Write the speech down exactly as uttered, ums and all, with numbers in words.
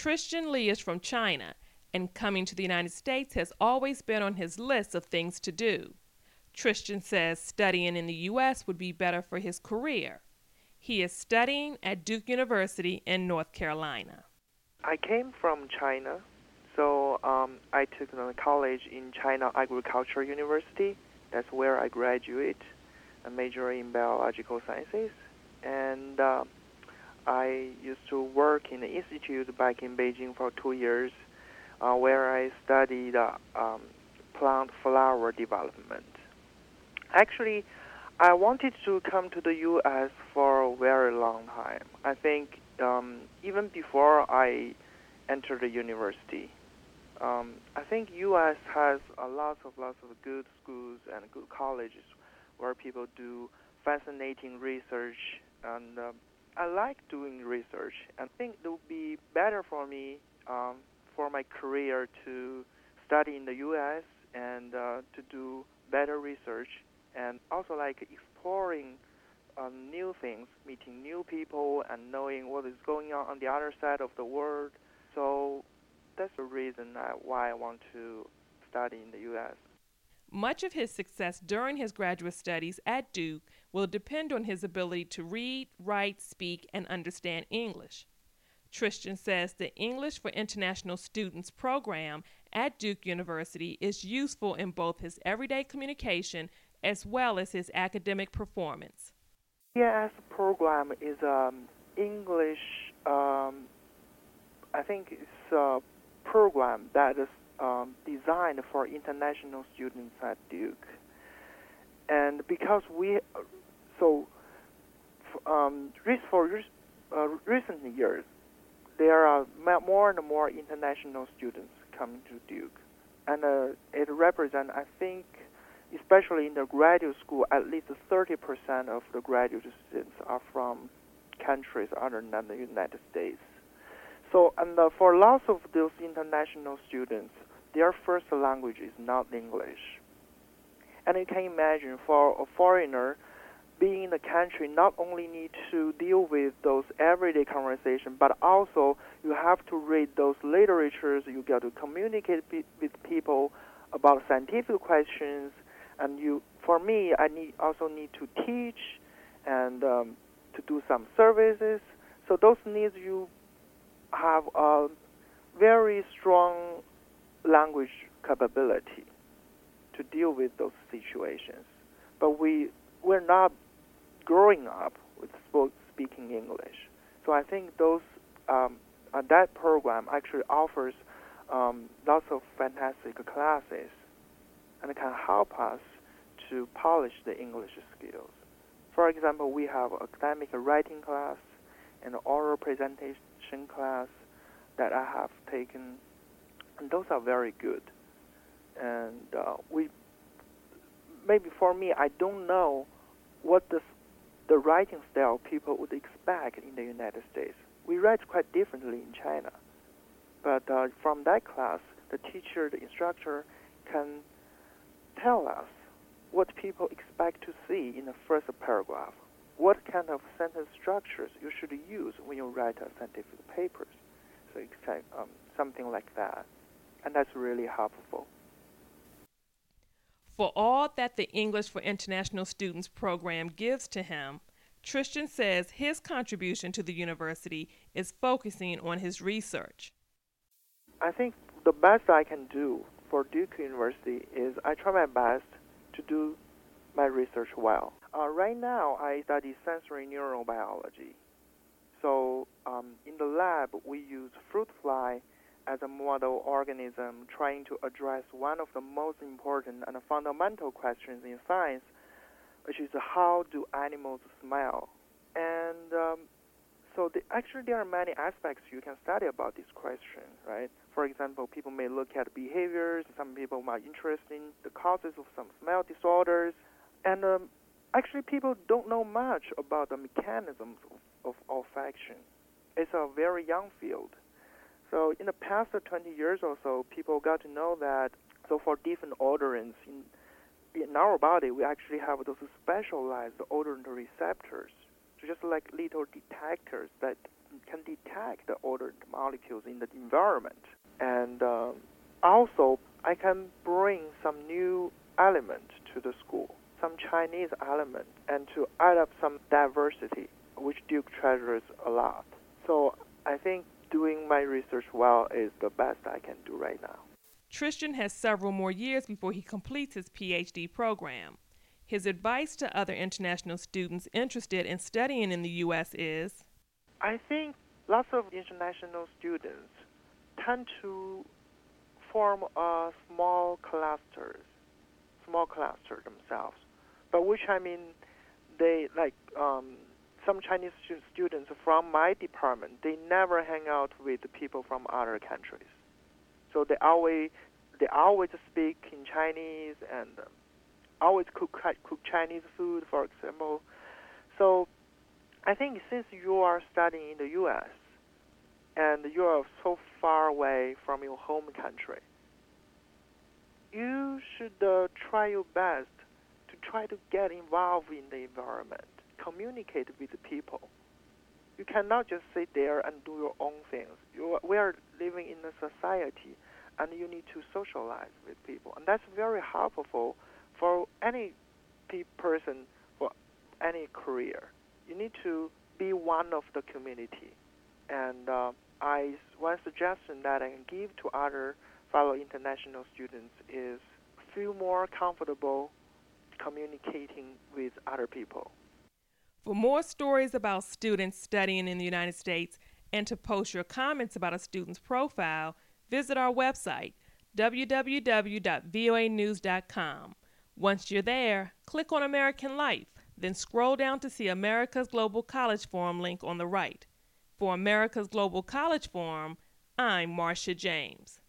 Tristan Lee is from China, and coming to the United States has always been on his list of things to do. Tristan says studying in the U S would be better for his career. He is studying at Duke University in North Carolina. I came from China, so um, I took a college in China Agricultural University. That's where I graduate, a major in biological sciences. And uh, I used to work in the institute back in Beijing for two years, uh, where I studied uh, um, plant flower development. Actually, I wanted to come to the U S for a very long time. I think um, even before I entered the university. Um, I think U S has a lot of lots of good schools and good colleges where people do fascinating research, and uh, I like doing research. I think it would be better for me um, for my career to study in the U S and uh, to do better research, and also like exploring uh, new things, meeting new people, and knowing what is going on on the other side of the world. So that's the reason I, why I want to study in the U S. Much of his success during his graduate studies at Duke will depend on his ability to read, write, speak, and understand English. Tristan says the English for International Students program at Duke University is useful in both his everyday communication as well as his academic performance. E S program is um, English, um, I think it's a program that is um, designed for international students at Duke. And because we, so um, for uh, recent years, there are more and more international students coming to Duke. And uh, it represents, I think, especially in the graduate school, at least thirty percent of the graduate students are from countries other than the United States. So, and uh, for lots of those international students, their first language is not English. And you can imagine for a foreigner, being in the country not only need to deal with those everyday conversations, but also you have to read those literatures, you get to communicate pe- with people about scientific questions, and you, for me, I need also need to teach and um, to do some services. So those needs you have a very strong language capability to deal with those situations. But we we're not growing up with spoke, speaking English. So I think those um, uh, that program actually offers um, lots of fantastic classes, and it can help us to polish the English skills. For example, we have academic writing class and oral presentation class that I have taken, and those are very good. And uh, we maybe for me, I don't know what the the writing style people would expect in the United States. We write quite differently in China. But uh, from that class, the teacher, the instructor can tell us what people expect to see in the first paragraph, what kind of sentence structures you should use when you write a scientific papers. So it's um, something like that. And that's really helpful. For all that the English for International Students program gives to him, Tristan says his contribution to the university is focusing on his research. I think the best I can do for Duke University is I try my best to do my research well. Uh, right now, I study sensory neurobiology. So um, in the lab, we use fruit fly as a model organism trying to address one of the most important and fundamental questions in science, which is how do animals smell? And um, so the, actually there are many aspects you can study about this question, right? For example, people may look at behaviors. Some people are interested in the causes of some smell disorders. And um, actually people don't know much about the mechanisms of, of olfaction. It's a very young field. So in the past twenty years or so, people got to know that, so for different odorants in, in our body, we actually have those specialized odorant receptors, so just like little detectors that can detect the odor molecules in the environment. And um, also, I can bring some new element to the school, some Chinese element, and to add up some diversity, which Duke treasures a lot. So I think doing my research well is the best I can do right now. Tristan has several more years before he completes his P H D program. His advice to other international students interested in studying in the U S is, I think lots of international students tend to form a small clusters, small cluster themselves, but which I mean, they like um, some Chinese stu- students from my department, they never hang out with people from other countries. So they always they always speak in Chinese and um, always cook cook Chinese food, for example. So I think since you are studying in the U S and you are so far away from your home country, you should uh, try your best to try to get involved in the environment, communicate with the people. You cannot just sit there and do your own things. You, we are living in a society, and you need to socialize with people. And that's very helpful for any pe- person, for any career. You need to be one of the community. And uh, I, one suggestion that I can give to other fellow international students is feel more comfortable communicating with other people. for more stories about students studying in the United States and to post your comments about a student's profile, visit our website, w w w dot v o a news dot com. Once you're there, click on American Life, then scroll down to see America's Global College Forum link on the right. For America's Global College Forum, I'm Marcia James.